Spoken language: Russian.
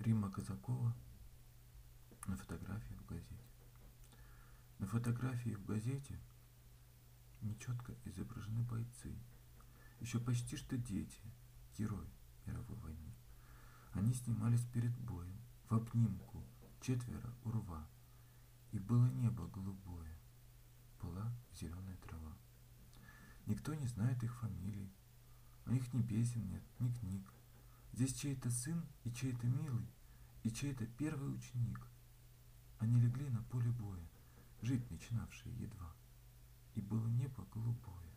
Римма Казакова на фотографии в газете. На фотографии в газете нечетко изображены бойцы, еще почти что дети, герои мировой войны. Они снимались перед боем, в обнимку, четверо у рва, и было небо голубое, была зеленая трава. Никто не знает их фамилий, у них ни песен нет, ни книг. Здесь чей-то сын и чей-то милый, и чей-то первый ученик. Они легли на поле боя, жить начинавшие едва, и было небо голубое.